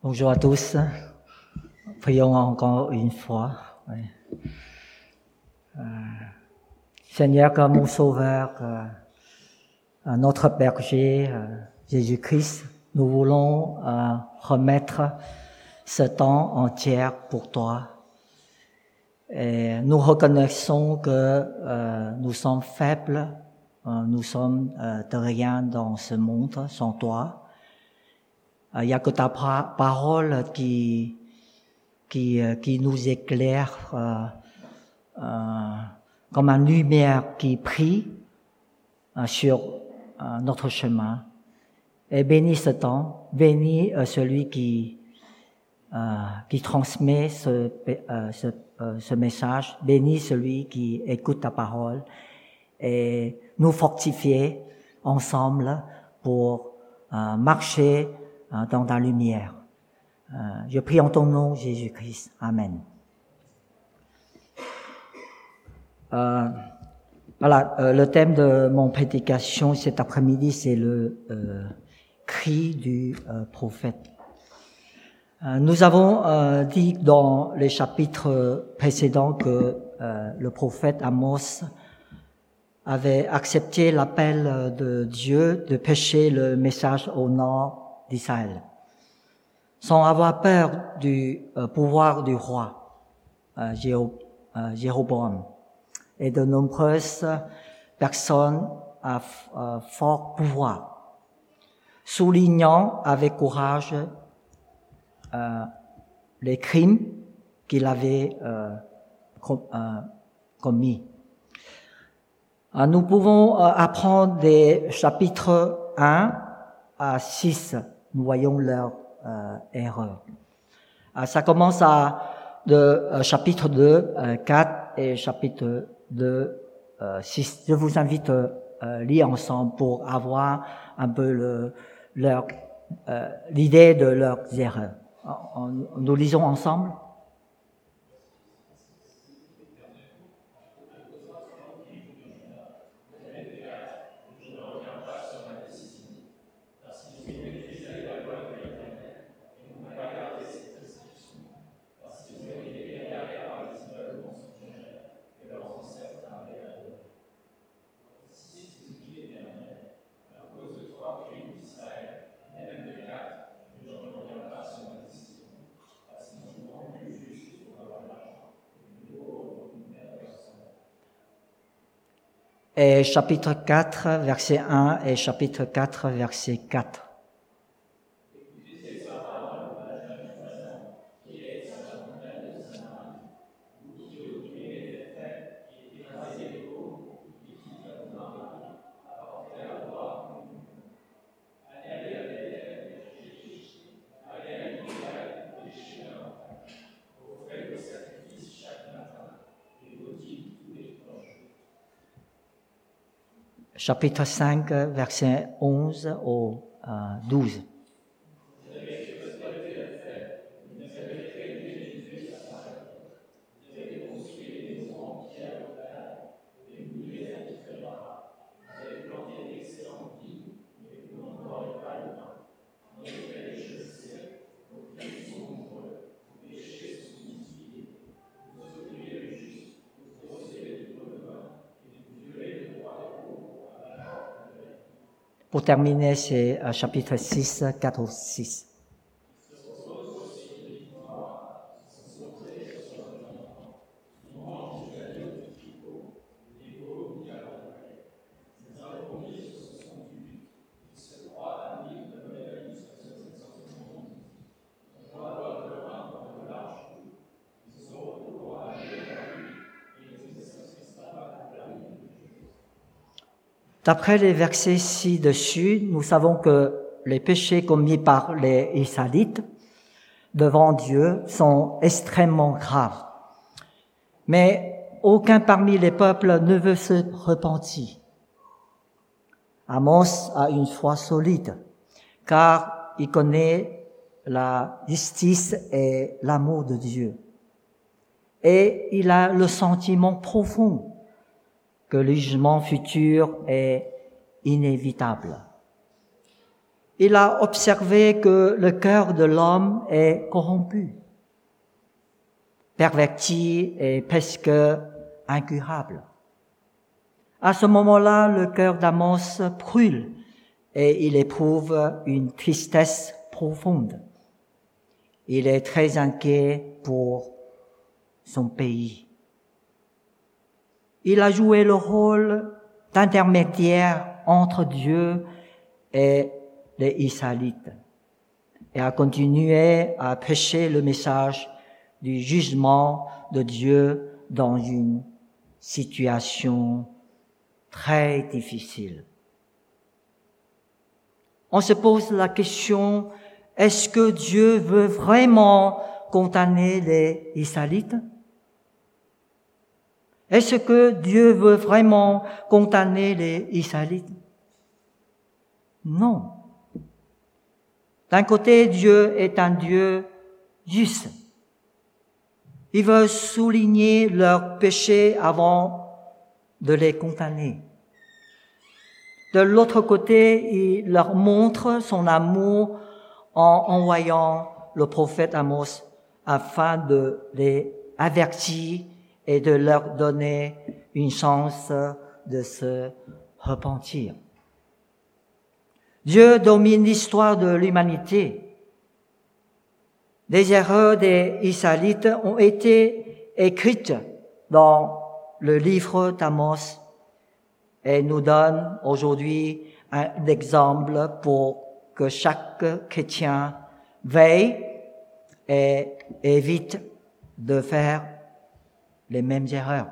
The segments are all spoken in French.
Bonjour à tous. Prions encore une fois. Oui. Seigneur, comme mon Sauveur, notre berger, Jésus-Christ, nous voulons remettre ce temps entier pour toi. Et nous reconnaissons que nous sommes faibles, nous sommes de rien dans ce monde sans toi. Il n'y a que ta parole qui nous éclaire comme une lumière qui brille sur notre chemin. Et bénis ce temps, bénis celui qui transmet ce message, bénis celui qui écoute ta parole et nous fortifier ensemble pour marcher dans ta lumière. Je prie en ton nom, Jésus-Christ. Amen. Le thème de mon prédication cet après-midi, c'est le cri du prophète. Nous avons dit dans les chapitres précédents que le prophète Amos avait accepté l'appel de Dieu de prêcher le message au nord d'Israël, sans avoir peur du pouvoir du roi Jéroboam et de nombreuses personnes à fort pouvoir, soulignant avec courage les crimes qu'il avait commis. Nous pouvons apprendre des chapitres 1 à 6. Nous voyons leur erreur. Ça commence de chapitre 2, 4 et chapitre 2, 6. Je vous invite à lire ensemble pour avoir un peu l'idée de leurs erreurs. Nous lisons ensemble. Et chapitre 4, verset 1 et chapitre 4, verset 4. Chapitre 5, verset 11 au 12. Pour terminer, c'est chapitre 6, 4 au 6. D'après les versets ci-dessus, nous savons que les péchés commis par les Israélites devant Dieu sont extrêmement graves. Mais aucun parmi les peuples ne veut se repentir. Amos a une foi solide, car il connaît la justice et l'amour de Dieu. Et il a le sentiment profond que le jugement futur est inévitable. il a observé que le cœur de l'homme est corrompu, perverti et presque incurable. À ce moment-là, le cœur d'Amos brûle et il éprouve une tristesse profonde. Il est très inquiet pour son pays. Il a joué le rôle d'intermédiaire entre Dieu et les Israélites et a continué à prêcher le message du jugement de Dieu dans une situation très difficile. On se pose la question, est-ce que Dieu veut vraiment condamner les Israélites? Est-ce que Dieu veut vraiment condamner les Israélites? Non. D'un côté, Dieu est un Dieu juste. Il veut souligner leurs péchés avant de les condamner. De l'autre côté, il leur montre son amour en envoyant le prophète Amos afin de les avertir et de leur donner une chance de se repentir. Dieu domine l'histoire de l'humanité. Les erreurs des Israélites ont été écrites dans le livre d'Amos et nous donne aujourd'hui un exemple pour que chaque chrétien veille et évite de faire les mêmes erreurs.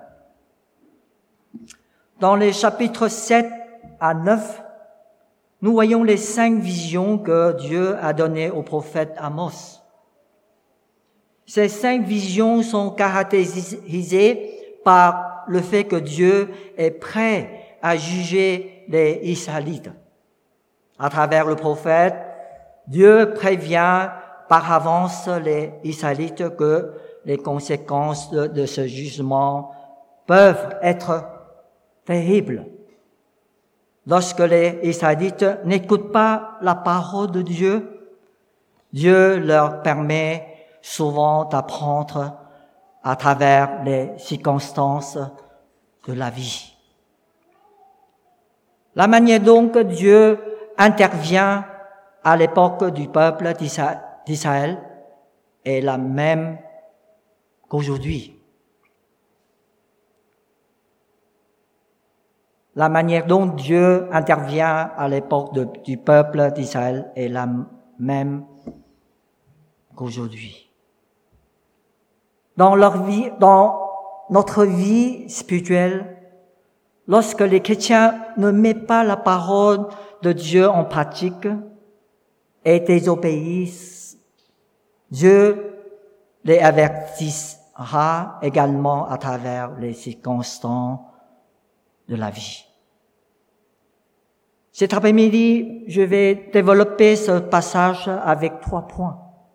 Dans les chapitres 7 à 9, nous voyons les 5 visions que Dieu a données au prophète Amos. Ces 5 visions sont caractérisées par le fait que Dieu est prêt à juger les Israélites. À travers le prophète, Dieu prévient par avance les Israélites que les conséquences de ce jugement peuvent être terribles. Lorsque les Israélites n'écoutent pas la parole de Dieu, Dieu leur permet souvent d'apprendre à travers les circonstances de la vie. La manière dont Dieu intervient à l'époque du peuple d'Israël est la même qu'aujourd'hui. La manière dont Dieu intervient à l'époque du peuple d'Israël est la même qu'aujourd'hui. Dans notre vie spirituelle, lorsque les chrétiens ne mettent pas la parole de Dieu en pratique et désobéissent, Dieu les avertira également à travers les circonstances de la vie. Cet après-midi, je vais développer ce passage avec 3 points.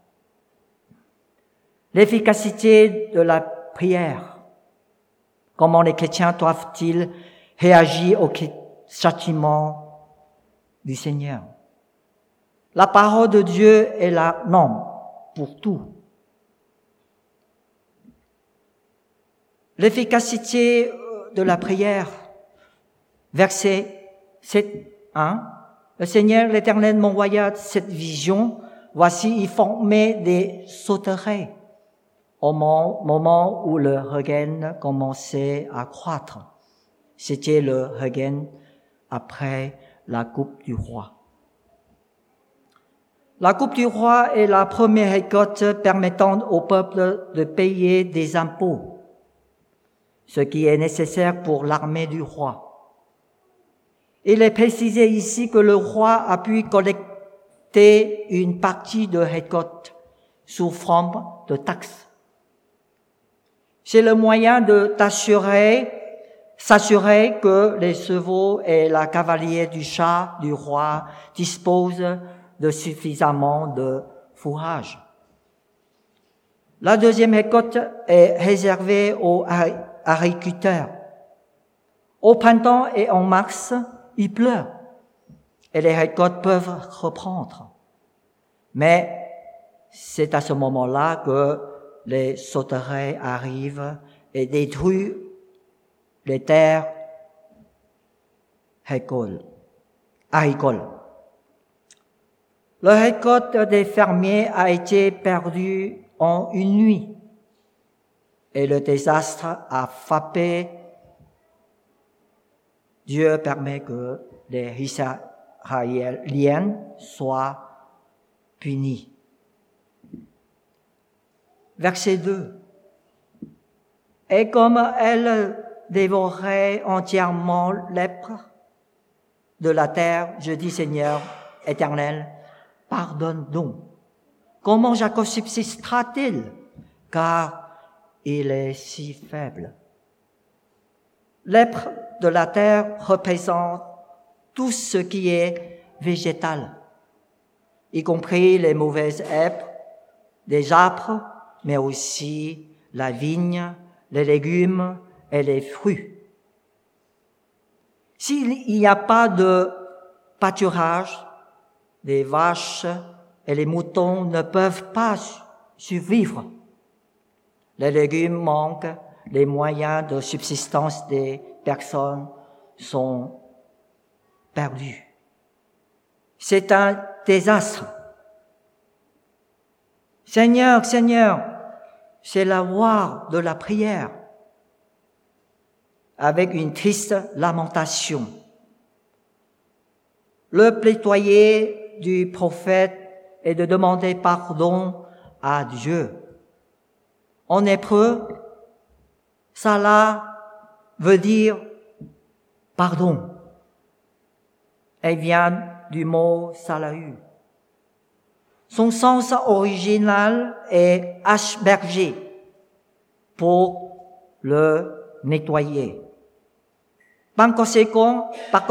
L'efficacité de la prière. Comment les chrétiens doivent-ils réagir au châtiment du Seigneur? La parole de Dieu est la norme pour tout. L'efficacité de la prière. Verset 7:1. Le Seigneur l'Éternel m'envoya cette vision. Voici, il formait des sauterelles au moment où le regain commençait à croître. C'était le regain après la coupe du roi. La coupe du roi est la première récolte permettant au peuple de payer des impôts, ce qui est nécessaire pour l'armée du roi. Il est précisé ici que le roi a pu collecter une partie de récolte sous forme de taxes. C'est le moyen s'assurer que les chevaux et la cavalerie du char du roi disposent de suffisamment de fourrage. La deuxième récolte est réservée aux agriculteurs. Au printemps et en mars, il pleut et les récoltes peuvent reprendre. Mais c'est à ce moment-là que les sauterelles arrivent et détruisent les terres agricoles. Le récolte des fermiers a été perdue en une nuit et le désastre a frappé. Dieu permet que les Israéliens soient punis. Verset 2. Et comme elle dévorait entièrement lèpre de la terre, je dis Seigneur éternel, pardonne donc. Comment Jacob subsistera-t-il? Car il est si faible. Lèpre de la terre représente tout ce qui est végétal, y compris les mauvaises herbes, des arbres, mais aussi la vigne, les légumes et les fruits. S'il n'y a pas de pâturage, les vaches et les moutons ne peuvent pas survivre. Les légumes manquent, les moyens de subsistance des personnes sont perdus. C'est un désastre. Seigneur, Seigneur, c'est la voix de la prière avec une triste lamentation. Le plaidoyer du prophète est de demander pardon à Dieu. En hébreu, Salah veut dire pardon. Elle vient du mot salahu. Son sens original est asperger pour le nettoyer. Par conséquent,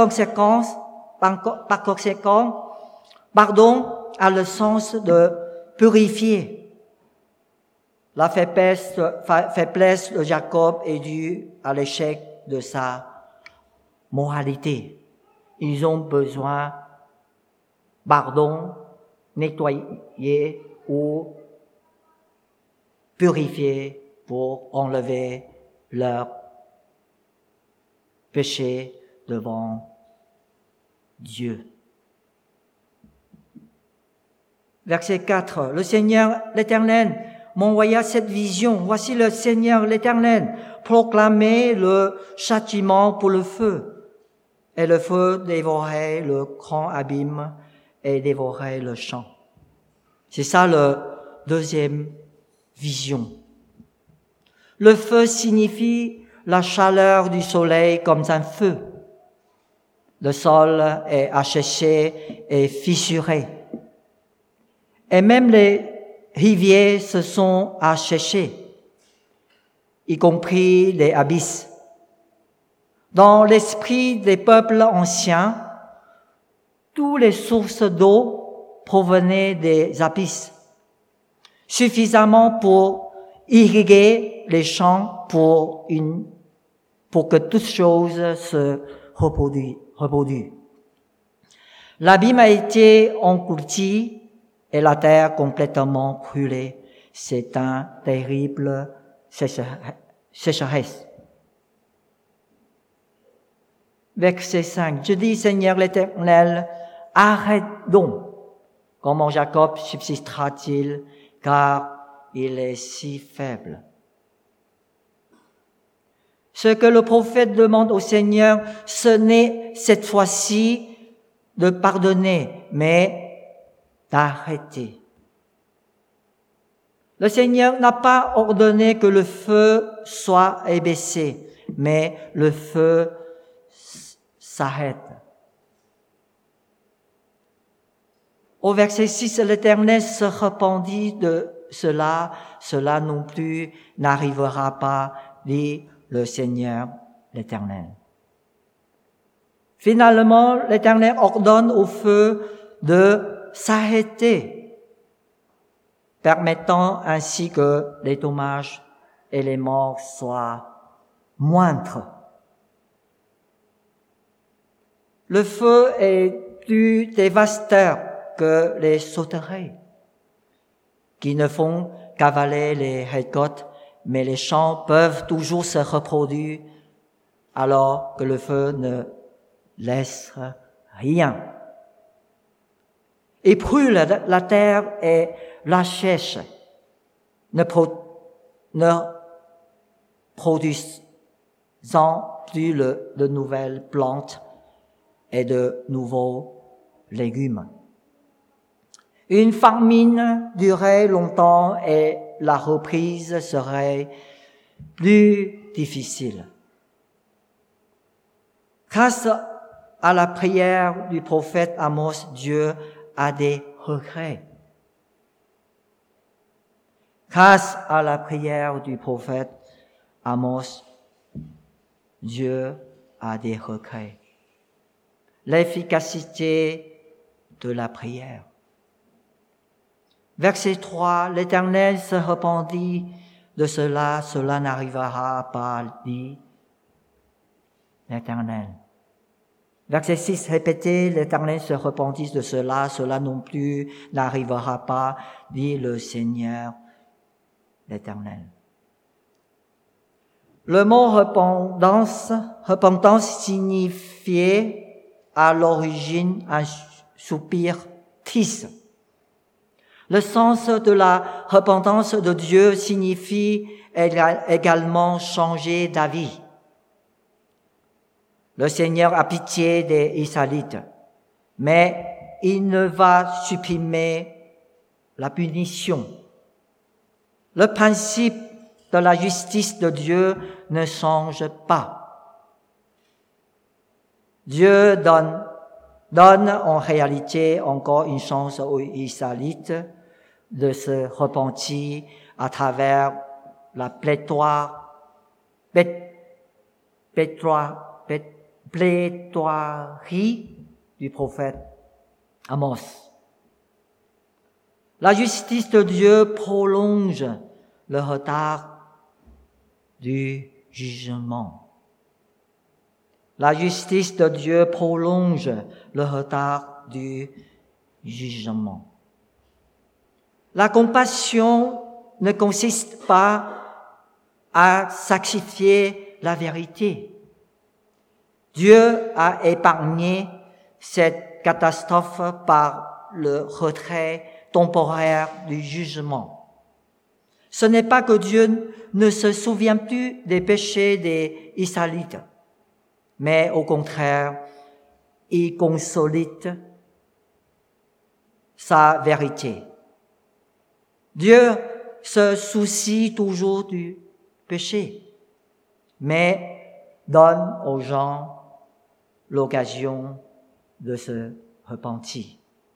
pardon a le sens de purifier. La faiblesse de Jacob est due à l'échec de sa moralité. Ils ont besoin pardon, nettoyer ou purifier pour enlever leur péché devant Dieu. Verset 4. Le Seigneur l'Éternel m'envoya cette vision. Voici le Seigneur l'Éternel proclamait le châtiment pour le feu. Et le feu dévorait le grand abîme et dévorait le champ. C'est ça la deuxième vision. Le feu signifie la chaleur du soleil comme un feu. Le sol est asséché et fissuré. Et même les rivières se sont asséchées, y compris les abysses. Dans l'esprit des peuples anciens, toutes les sources d'eau provenaient des abysses, suffisamment pour irriguer les champs pour que toutes choses se reproduisent. L'abîme a été englouti et la terre complètement brûlée. C'est un terrible sécheresse. Verset 5. Je dis, Seigneur l'Éternel, arrête donc. Comment Jacob subsistera-t-il, car il est si faible? Ce que le prophète demande au Seigneur, ce n'est cette fois-ci de pardonner, mais d'arrêter. Le Seigneur n'a pas ordonné que le feu soit abaissé, mais le feu s'arrête. Au verset 6, l'Éternel se répandit de cela non plus n'arrivera pas, dit le Seigneur l'Éternel. Finalement, l'Éternel ordonne au feu de s'arrêter, permettant ainsi que les dommages et les morts soient moindres. Le feu est plus dévastateurs que les sauterelles, qui ne font qu'avaler les récoltes, mais les champs peuvent toujours se reproduire alors que le feu ne laisse rien. Et brûle la terre et la sèche, ne produisant plus de nouvelles plantes et de nouveaux légumes. Une famine durait longtemps et la reprise serait plus difficile. Grâce à la prière du prophète Amos, Dieu a des regrets. Grâce à la prière du prophète Amos, Dieu a des regrets. L'efficacité de la prière. Verset 3, l'Éternel se repentit de cela, cela n'arrivera pas, dit l'Éternel. Verset 6, répété, l'Éternel se repentit de cela, cela non plus n'arrivera pas, dit le Seigneur, l'Éternel. Le mot repentance signifiait à l'origine un soupir triste. Le sens de la repentance de Dieu signifie également changer d'avis. Le Seigneur a pitié des Israélites, mais il ne va supprimer la punition. Le principe de la justice de Dieu ne change pas. Dieu donne en réalité encore une chance aux Israélites de se repentir à travers la plaidoirie du prophète Amos. La justice de Dieu prolonge le retard du jugement. La justice de Dieu prolonge le retard du jugement. La compassion ne consiste pas à sacrifier la vérité. Dieu a épargné cette catastrophe par le retrait temporaire du jugement. Ce n'est pas que Dieu ne se souvient plus des péchés des Israélites, mais au contraire, il consolide sa vérité. Dieu se soucie toujours du péché, mais donne aux gens l'occasion de se repentir.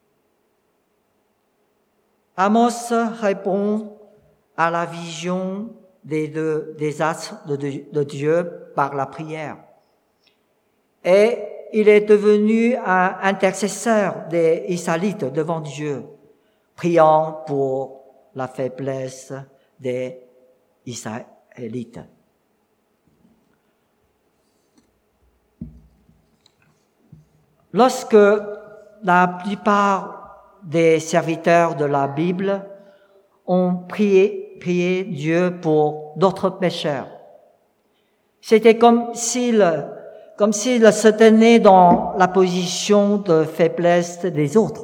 Amos répond à la vision des désastres de Dieu par la prière. Et il est devenu un intercesseur des Israélites devant Dieu, priant pour la faiblesse des Israélites. Lorsque la plupart des serviteurs de la Bible ont prié Dieu pour d'autres pécheurs, c'était comme s'ils se tenaient dans la position de faiblesse des autres,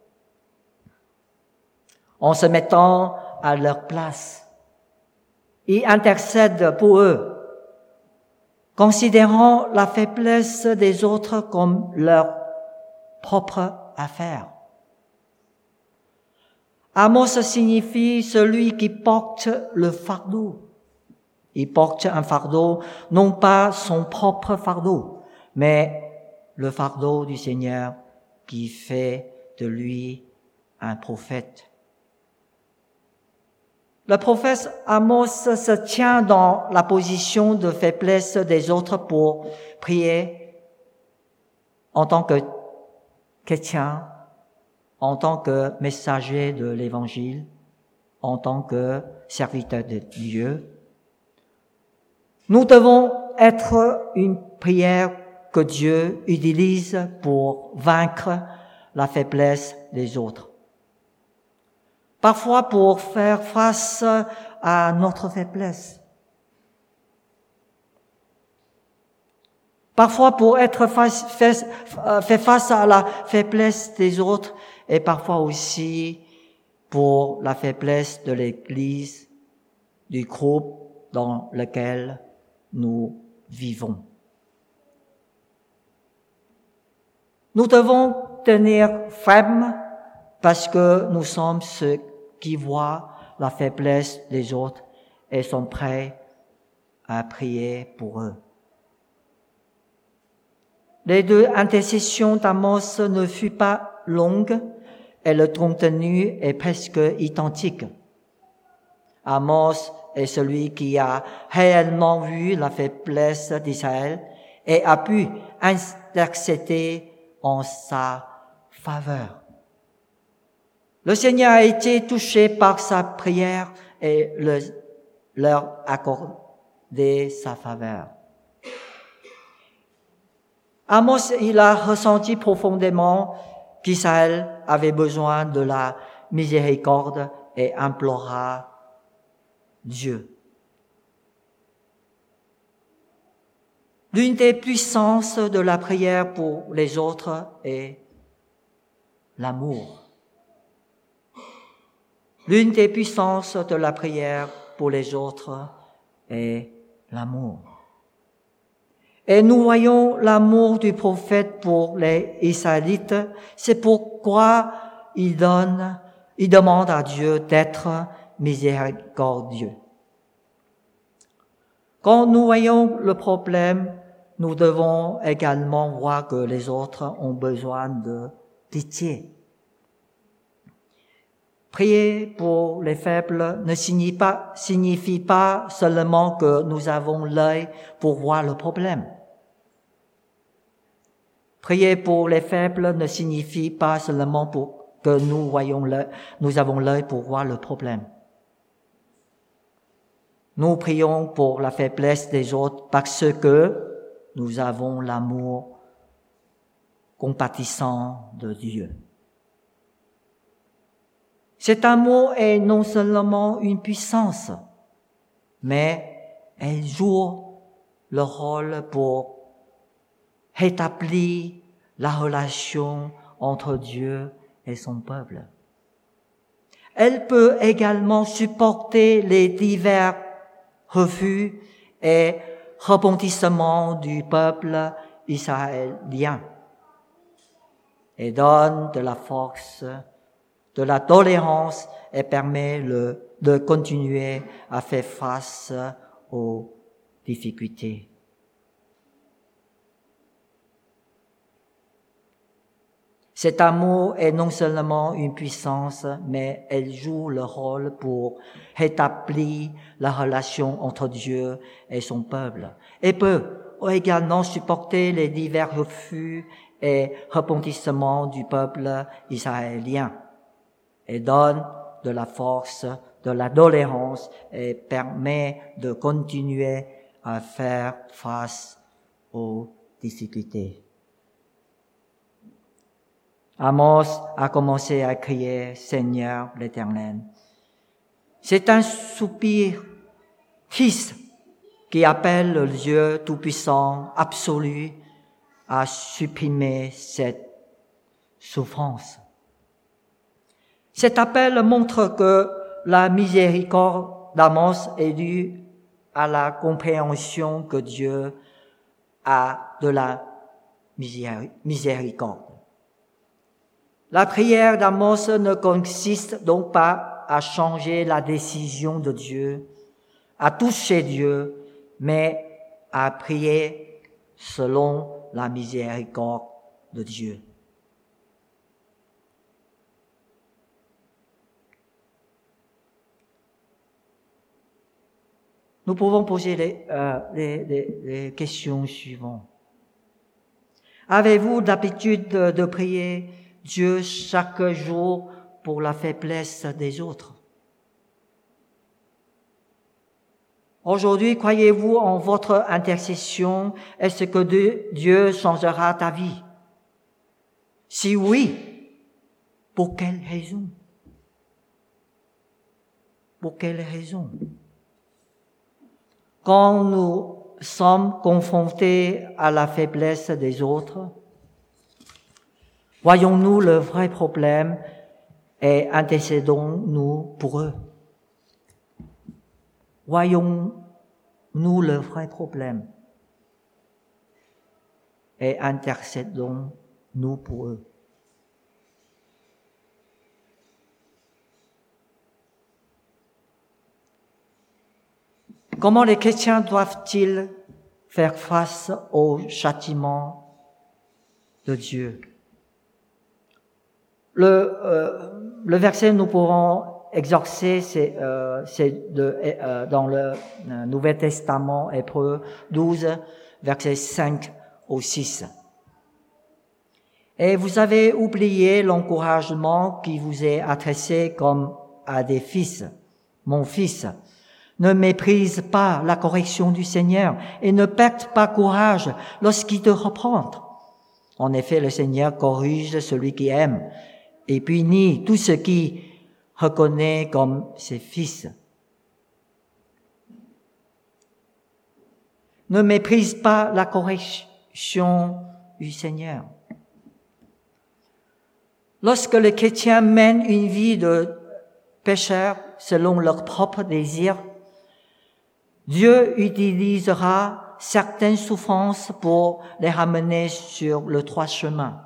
en se mettant à leur place. Ils intercèdent pour eux, considérant la faiblesse des autres comme leur propre affaire. Amos signifie celui qui porte le fardeau. Il porte un fardeau, non pas son propre fardeau, mais le fardeau du Seigneur qui fait de lui un prophète. Le prophète Amos se tient dans la position de faiblesse des autres pour prier en tant que chrétien, en tant que messager de l'Évangile, en tant que serviteur de Dieu. Nous devons être une prière que Dieu utilise pour vaincre la faiblesse des autres. Parfois pour faire face à notre faiblesse. Parfois pour être fait face à la faiblesse des autres et parfois aussi pour la faiblesse de l'Église, du groupe dans lequel nous vivons. Nous devons tenir ferme parce que nous sommes ceux qui voient la faiblesse des autres et sont prêts à prier pour eux. Les deux intercessions d'Amos ne furent pas longues et le contenu est presque identique. Amos est celui qui a réellement vu la faiblesse d'Israël et a pu intercéder en sa faveur. Le Seigneur a été touché par sa prière et leur accordé sa faveur. Amos, il a ressenti profondément qu'Israël avait besoin de la miséricorde et implora Dieu. L'une des puissances de la prière pour les autres est l'amour. L'une des puissances de la prière pour les autres est l'amour. Et nous voyons l'amour du prophète pour les Israélites. C'est pourquoi il demande à Dieu d'être miséricordieux. Quand nous voyons le problème, nous devons également voir que les autres ont besoin de pitié. Prier pour les faibles ne signifie pas seulement que nous avons l'œil pour voir le problème. Prier pour les faibles ne signifie pas seulement que nous avons l'œil pour voir le problème. Nous prions pour la faiblesse des autres parce que nous avons l'amour compatissant de Dieu. Cet amour est non seulement une puissance, mais elle joue le rôle pour rétablir la relation entre Dieu et son peuple. Elle peut également supporter les divers refus et rebondissements du peuple israélien et donne de la force, de la tolérance et permet de continuer à faire face aux difficultés. Cet amour est non seulement une puissance, mais elle joue le rôle pour rétablir la relation entre Dieu et son peuple. Et peut également supporter les divers refus et rebondissements du peuple israélien. Et donne de la force, de la tolérance et permet de continuer à faire face aux difficultés. Amos a commencé à crier « Seigneur l'Éternel ». C'est un soupir triste qui appelle le Dieu Tout-Puissant, absolu, à supprimer cette souffrance. Cet appel montre que la miséricorde d'Amos est due à la compréhension que Dieu a de la miséricorde. La prière d'Amos ne consiste donc pas à changer la décision de Dieu, à toucher Dieu, mais à prier selon la miséricorde de Dieu. Nous pouvons poser les questions suivantes. Avez-vous l'habitude de prier Dieu chaque jour pour la faiblesse des autres? Aujourd'hui, croyez-vous en votre intercession? Est-ce que Dieu changera ta vie? Si oui, pour quelle raison? Pour quelle raison? Quand nous sommes confrontés à la faiblesse des autres, voyons-nous le vrai problème et intercédons-nous pour eux. Voyons-nous le vrai problème et intercédons-nous pour eux. Comment les chrétiens doivent-ils faire face au châtiment de Dieu? Le verset nous pourrons exorcer, c'est dans le Nouveau Testament, Hébreux 12, versets 5 au 6. Et vous avez oublié l'encouragement qui vous est adressé comme à des fils. Mon fils, ne méprise pas la correction du Seigneur et ne perde pas courage lorsqu'il te reprend. En effet, le Seigneur corrige celui qui aime et punit tout ce qui reconnaît comme ses fils. Ne méprise pas la correction du Seigneur. Lorsque les chrétiens mènent une vie de pécheurs selon leurs propres désirs, Dieu utilisera certaines souffrances pour les ramener sur le droit chemin.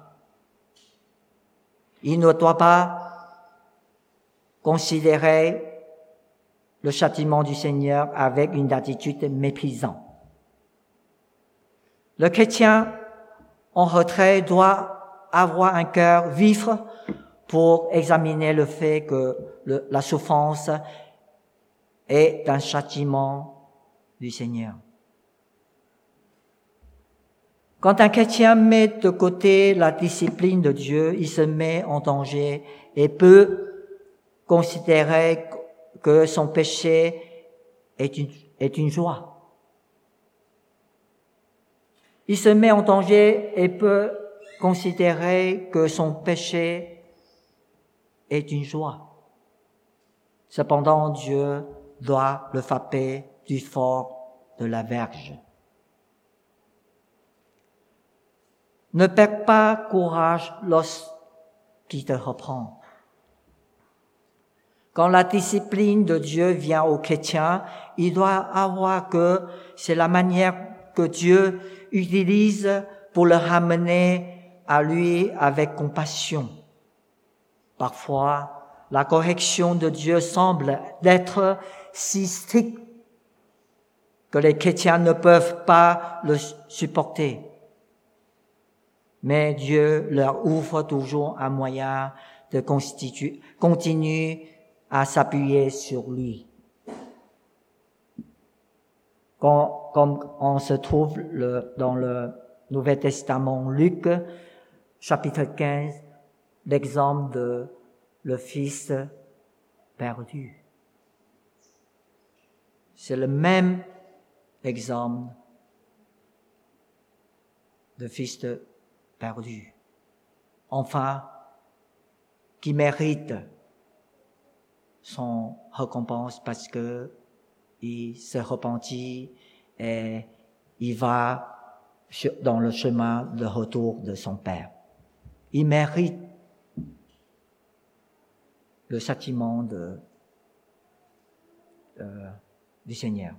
Il ne doit pas considérer le châtiment du Seigneur avec une attitude méprisante. Le chrétien en retrait doit avoir un cœur vif pour examiner le fait que la souffrance est un châtiment du Seigneur. Quand un chrétien met de côté la discipline de Dieu, il se met en danger et peut considérer que son péché est une joie. Il se met en danger et peut considérer que son péché est une joie. Cependant, Dieu doit le frapper du fort de la verge. Ne perds pas courage lorsqu'il te reprend. Quand la discipline de Dieu vient aux chrétiens, il doit avoir que c'est la manière que Dieu utilise pour le ramener à lui avec compassion. Parfois, la correction de Dieu semble être si stricte que les chrétiens ne peuvent pas le supporter. Mais Dieu leur ouvre toujours un moyen de continuer à s'appuyer sur lui. Comme on se trouve dans le Nouveau Testament, Luc, chapitre 15, l'exemple de le fils perdu. C'est le même exemple de fils perdu. Enfin, qui mérite son récompense parce que il se repentit et il va dans le chemin de retour de son père. Il mérite le châtiment du Seigneur.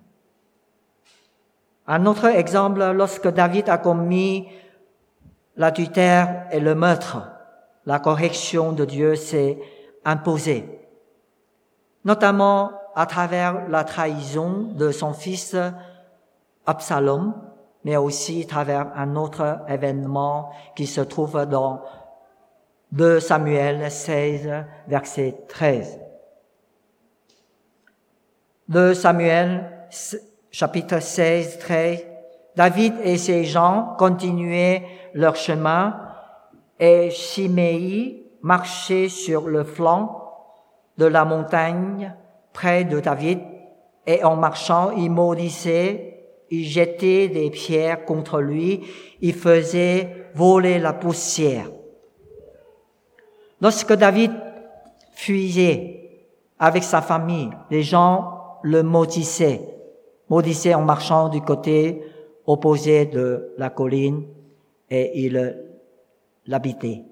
Un autre exemple, lorsque David a commis l'adultère et le meurtre, la correction de Dieu s'est imposée, notamment à travers la trahison de son fils Absalom, mais aussi à travers un autre événement qui se trouve dans 2 Samuel 16, verset 13. 2 Samuel, chapitre 16, 13. David et ses gens continuaient leur chemin et Shimei marchait sur le flanc de la montagne près de David et en marchant, il maudissait, il jetait des pierres contre lui, il faisait voler la poussière. Lorsque David fuyait avec sa famille, les gens le maudissaient en marchant du côté opposé de la colline et il l'habitait.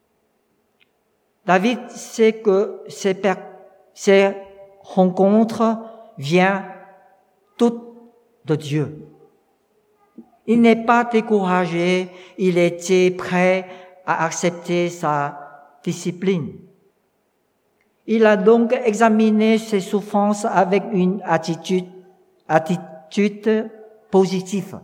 David sait que ces rencontres viennent toutes de Dieu. Il n'est pas découragé, il était prêt à accepter sa discipline. Il a donc examiné ses souffrances avec une attitude positive.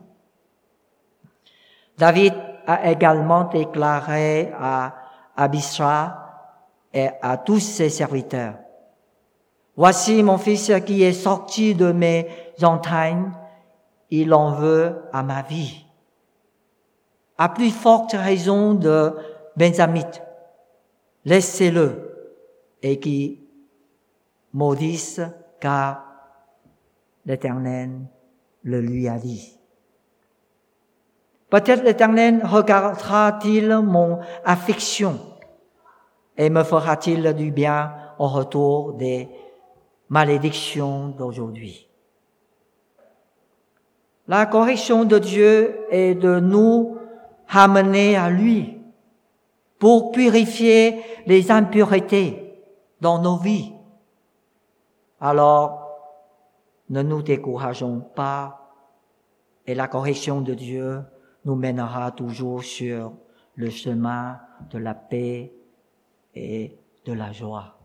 David a également déclaré à Abisra et à tous ses serviteurs: voici mon fils qui est sorti de mes entrailles, il en veut à ma vie. À plus forte raison de Benjamite, laissez-le et qui maudisse, car l'Éternel le lui a dit. Peut-être l'Éternel regardera-t-il mon affliction et me fera-t-il du bien au retour des malédictions d'aujourd'hui. La correction de Dieu est de nous ramener à lui pour purifier les impuretés dans nos vies. Alors, ne nous décourageons pas et la correction de Dieu nous mènera toujours sur le chemin de la paix et de la joie.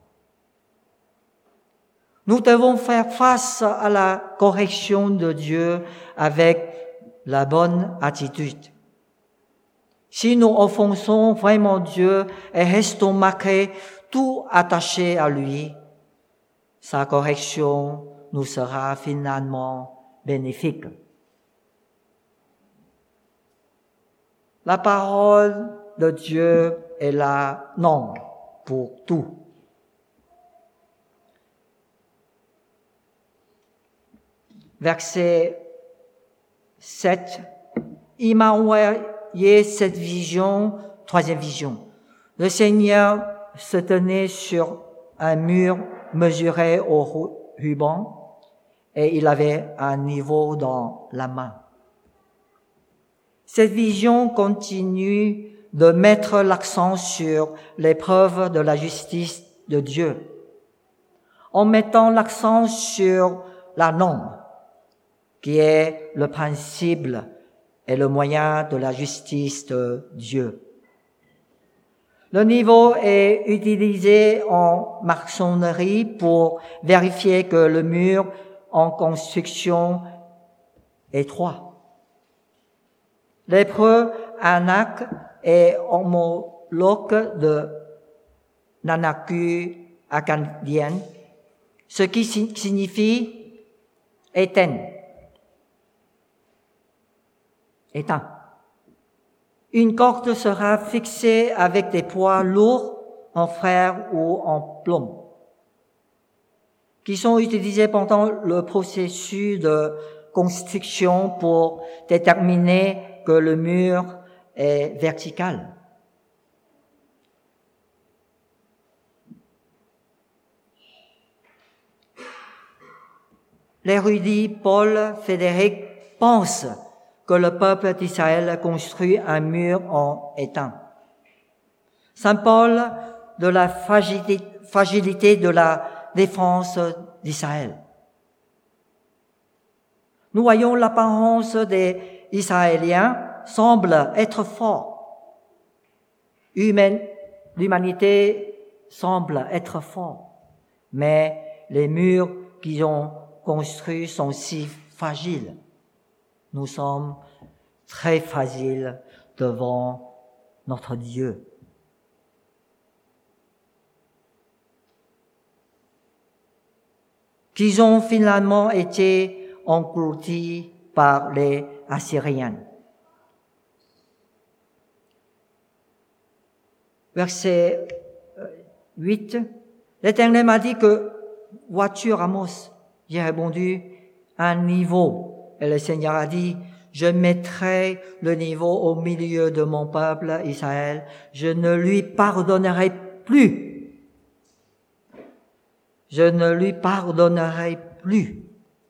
Nous devons faire face à la correction de Dieu avec la bonne attitude. Si nous offensons vraiment Dieu et restons marqués, tout attachés à lui, sa correction nous sera finalement bénéfique. La parole de Dieu est la norme pour tout. Verset 7. Il m'a envoyé cette vision, troisième vision. Le Seigneur se tenait sur un mur mesuré au ruban et il avait un niveau dans la main. Cette vision continue de mettre l'accent sur l'épreuve de la justice de Dieu, en mettant l'accent sur la norme, qui est le principe et le moyen de la justice de Dieu. Le niveau est utilisé en maçonnerie pour vérifier que le mur en construction est droit. L'hébreu Anak est homologue de l'Anaku acadienne, ce qui signifie éteint. Une corde sera fixée avec des poids lourds en fer ou en plomb, qui sont utilisés pendant le processus de construction pour déterminer que le mur est vertical. L'érudit Paul Frédéric pense que le peuple d'Israël construit un mur en étain, symbole de la fragilité de la défense d'Israël. Nous voyons l'apparence des Israéliens semble être forts. L'humanité semble être forte, mais les murs qu'ils ont construits sont si fragiles. Nous sommes très fragiles devant notre Dieu. Qu'ils ont finalement été engloutis par les Assyriens. Verset 8. L'Éternel m'a dit que, vois-tu Amos, J'ai répondu, un niveau. Et le Seigneur a dit, je mettrai le niveau au milieu de mon peuple Israël. Je ne lui pardonnerai plus. Je ne lui pardonnerai plus.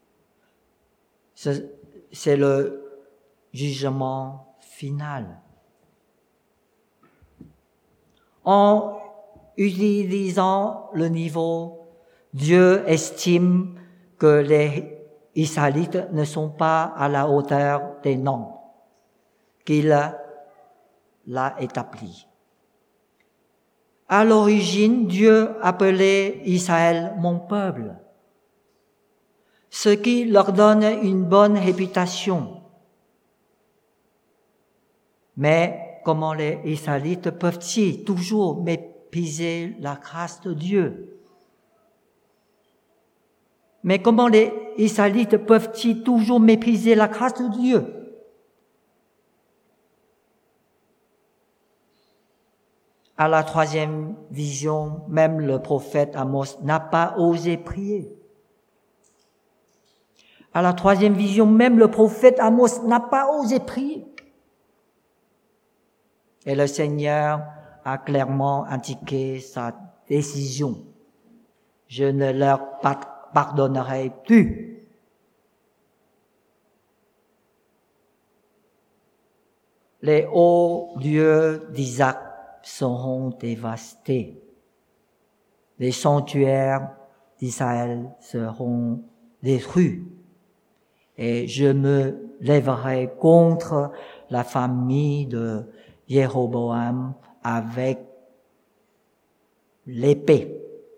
C'est le jugement final. En utilisant le niveau, Dieu estime que les Israélites ne sont pas à la hauteur des noms qu'il l'a établi. À l'origine, Dieu appelait Israël mon peuple, ce qui leur donne une bonne réputation. Mais comment les Israélites peuvent-ils toujours mépriser la grâce de Dieu? Mais comment les Israélites peuvent-ils toujours mépriser la grâce de Dieu? À la troisième vision, même le prophète Amos n'a pas osé prier. À la troisième vision, même le prophète Amos n'a pas osé prier. Et le Seigneur a clairement indiqué sa décision. Je ne leur pardonnerai plus. Les hauts lieux d'Isaac seront dévastés. Les sanctuaires d'Israël seront détruits. Et je me lèverai contre la famille de Jéroboam avec l'épée.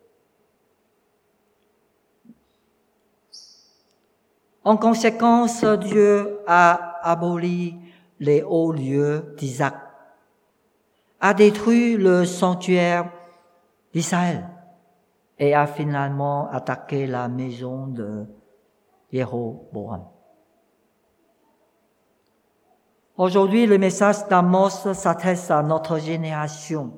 En conséquence, Dieu a aboli les hauts lieux d'Isaac, a détruit le sanctuaire d'Israël et a finalement attaqué la maison de Jéroboam. Aujourd'hui, le message d'Amos s'adresse à notre génération.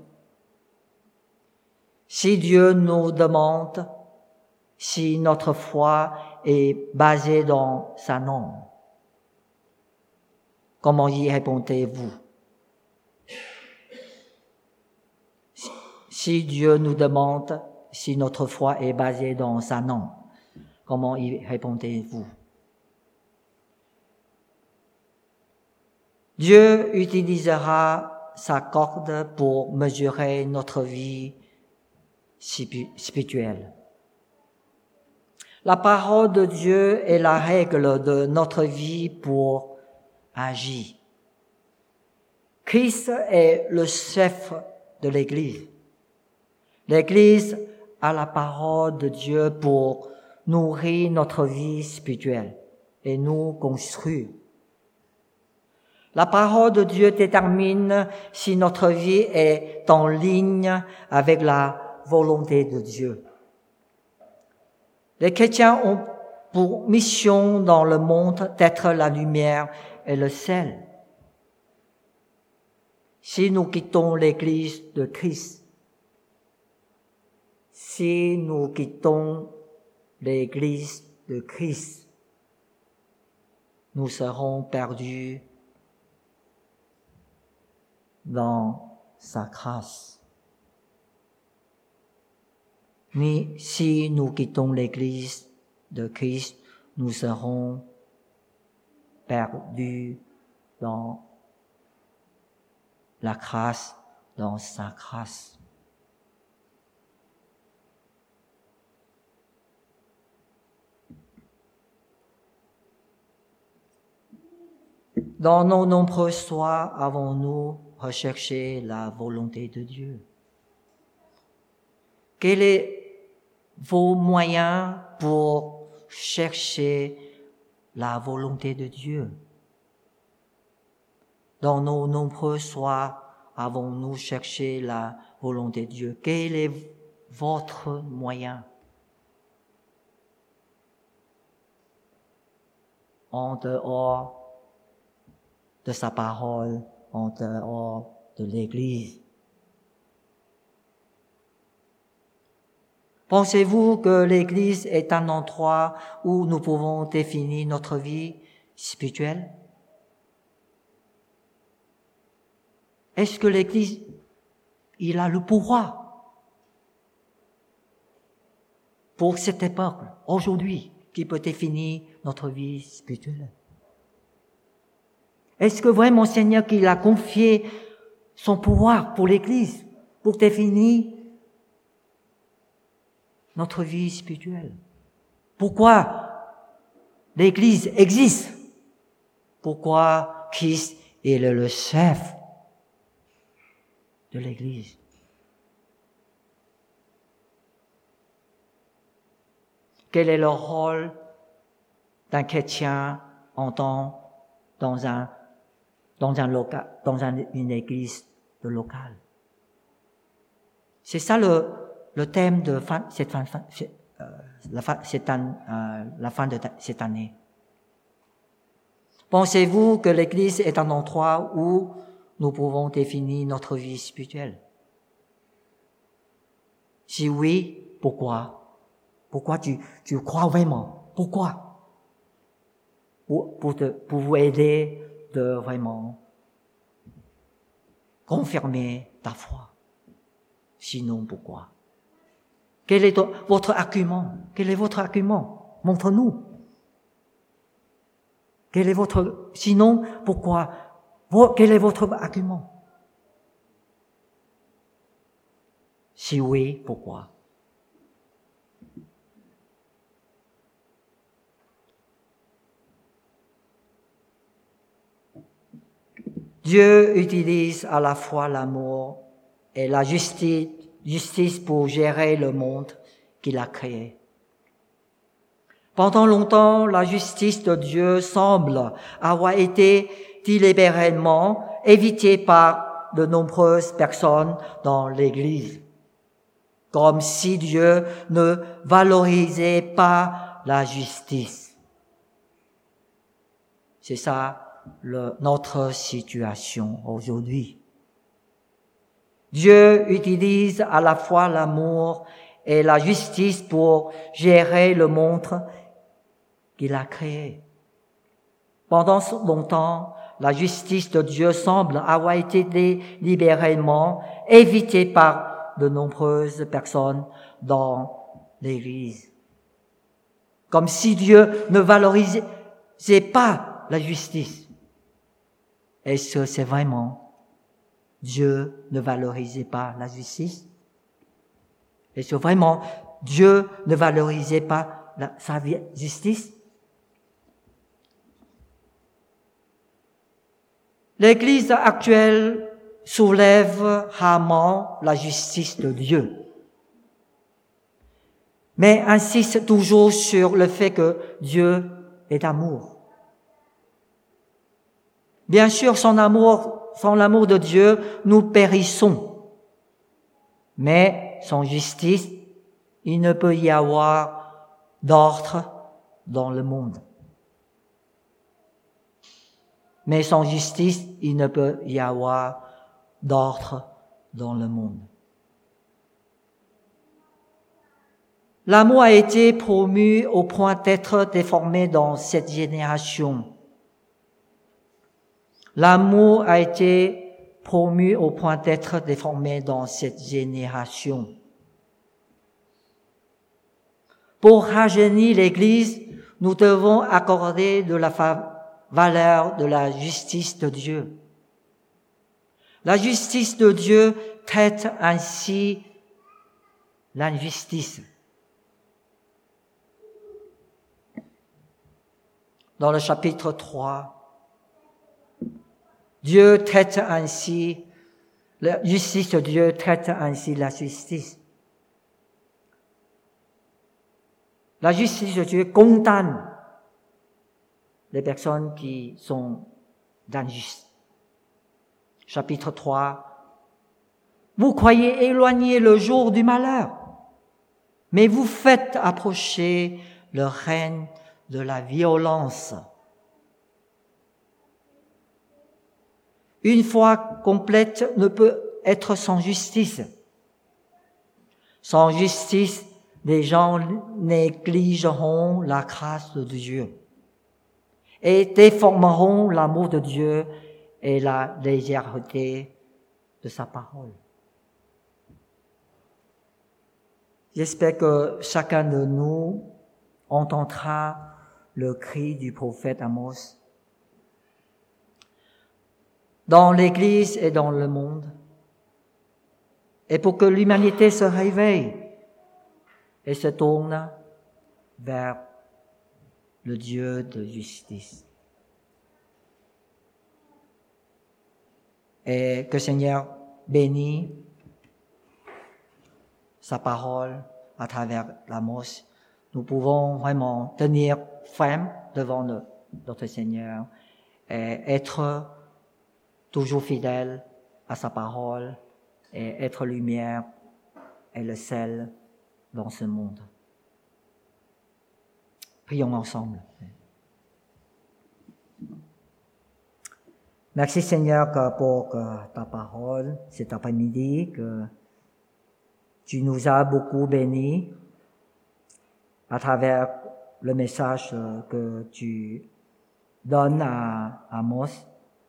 Si Dieu nous demande si notre foi est basée dans sa norme, comment y répondez-vous? Si Dieu nous demande si notre foi est basée dans sa norme, comment y répondez-vous? Dieu utilisera sa corde pour mesurer notre vie spirituelle. La parole de Dieu est la règle de notre vie pour agir. Christ est le chef de l'Église. L'Église a la parole de Dieu pour nourrir notre vie spirituelle et nous construire. La parole de Dieu détermine si notre vie est en ligne avec la volonté de Dieu. Les chrétiens ont pour mission dans le monde d'être la lumière et le sel. Si nous quittons l'Église de Christ, si nous quittons l'Église de Christ, nous serons perdus dans sa grâce. Mais si nous quittons l'Église de Christ, nous serons perdus dans la grâce, dans sa grâce. Dans nos nombreux soirs, avons-nous recherché la volonté de Dieu? Quels sont vos moyens pour chercher la volonté de Dieu? Dans nos nombreux soirs, avons-nous cherché la volonté de Dieu? Quel est votre moyen? En dehors de sa parole, en dehors de l'Église. Pensez-vous que l'Église est un endroit où nous pouvons définir notre vie spirituelle? Est-ce que l'Église, il a le pouvoir pour cette époque, aujourd'hui, qui peut définir notre vie spirituelle? Est-ce que vraiment, Seigneur, qu'il a confié son pouvoir pour l'Église, pour définir notre vie spirituelle? Pourquoi l'Église existe? Pourquoi Christ est le chef de l'Église? Quel est le rôle d'un chrétien dans une église locale? C'est ça le thème de la fin de cette année. Pensez-vous que l'église est un endroit où nous pouvons définir notre vie spirituelle? Si oui, pourquoi? Pourquoi tu crois vraiment? Pourquoi? Pour vous aider de vraiment confirmer ta foi. Sinon, pourquoi? Quel est votre argument? Quel est votre argument? Montre-nous. Sinon, pourquoi? Quel est votre argument? Si oui, pourquoi? Dieu utilise à la fois l'amour et la justice pour gérer le monde qu'il a créé. Pendant longtemps, la justice de Dieu semble avoir été délibérément évitée par de nombreuses personnes dans l'Église, comme si Dieu ne valorisait pas la justice. C'est ça notre situation aujourd'hui. Dieu utilise à la fois l'amour et la justice pour gérer le monde qu'il a créé. Pendant longtemps, la justice de Dieu semble avoir été délibérément évitée par de nombreuses personnes dans l'Église. Comme si Dieu ne valorisait pas la justice. Est-ce que c'est vraiment Dieu ne valorisait pas la justice? Est-ce que vraiment Dieu ne valorisait pas sa justice? L'Église actuelle soulève rarement la justice de Dieu, mais insiste toujours sur le fait que Dieu est amour. Bien sûr, sans l'amour de Dieu, nous périssons. Mais sans justice, il ne peut y avoir d'ordre dans le monde. Mais sans justice, il ne peut y avoir d'ordre dans le monde. L'amour a été promu au point d'être déformé dans cette génération. L'amour a été promu au point d'être déformé dans cette génération. Pour rajeunir l'Église, nous devons accorder de la valeur de la justice de Dieu. La justice de Dieu traite ainsi l'injustice. Dans le chapitre 3, la justice de Dieu traite ainsi la justice. La justice de Dieu condamne les personnes qui sont injustes. Chapitre 3. Vous croyez éloigner le jour du malheur, mais vous faites approcher le règne de la violence. Une foi complète ne peut être sans justice. Sans justice, des gens négligeront la grâce de Dieu et déformeront l'amour de Dieu et la légèreté de sa parole. J'espère que chacun de nous entendra le cri du prophète Amos. Dans l'Église et dans le monde, et pour que l'humanité se réveille et se tourne vers le Dieu de justice. Et que Seigneur bénisse sa parole à travers l'Amos. Nous pouvons vraiment tenir ferme devant notre Seigneur et être toujours fidèles à sa parole et être lumière et le sel dans ce monde. Prions ensemble. Merci Seigneur pour ta parole cet après-midi, que tu nous as beaucoup bénis à travers le message que tu donnes à Amos.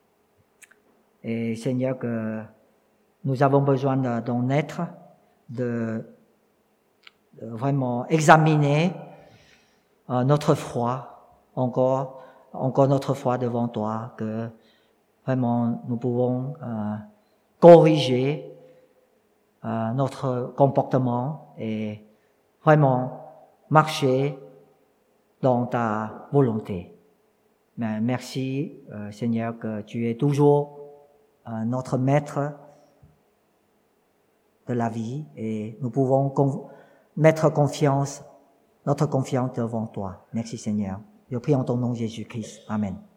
Et Seigneur, que nous avons besoin d'en être, de vraiment examiner notre foi, encore notre foi devant toi, que vraiment nous pouvons corriger notre comportement et vraiment marcher dans ta volonté. Mais merci Seigneur, que tu es toujours notre maître de la vie et nous pouvons mettre notre confiance devant toi. Merci Seigneur. Je prie en ton nom Jésus-Christ. Amen.